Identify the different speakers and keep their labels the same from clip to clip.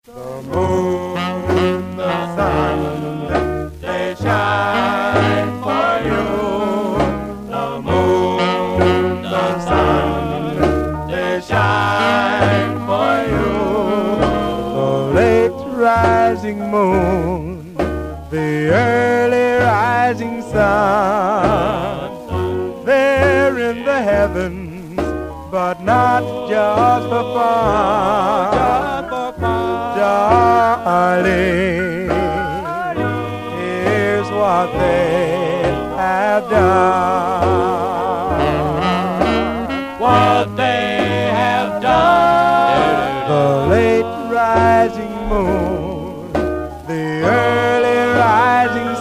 Speaker 1: The moon, the sun, they shine for you. The moon, the sun, they shine for you. The late rising moon, the early rising sun, they're in the heavens, but not just for fun. Darling, here's what they have done.
Speaker 2: What they have done.
Speaker 1: The late rising moon, the early rising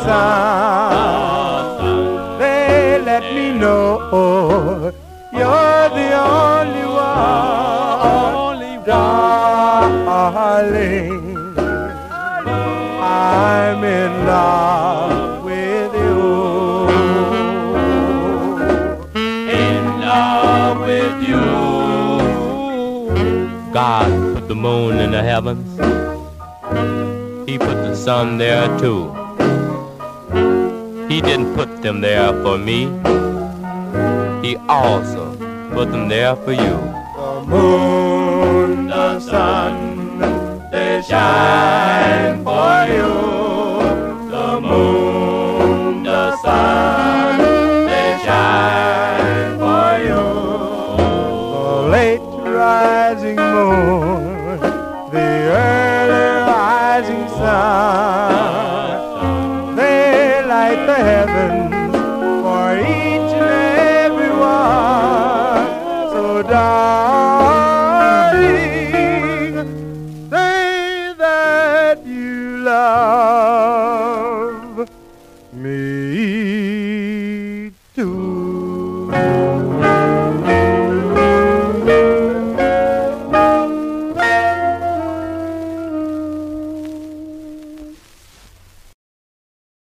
Speaker 1: sun, they let me know you're the only one. Darling, I'm in love with you.
Speaker 2: In love with you. God put the moon in the heavens. He put the sun there too. He didn't put them there for me. He also put them there for you.
Speaker 1: The moon, the sun, they shine for you. The moon, the sun, they shine for you. The late rising moon, the early rising sun, they light the heavens for each and every one. So darling, say that you love me.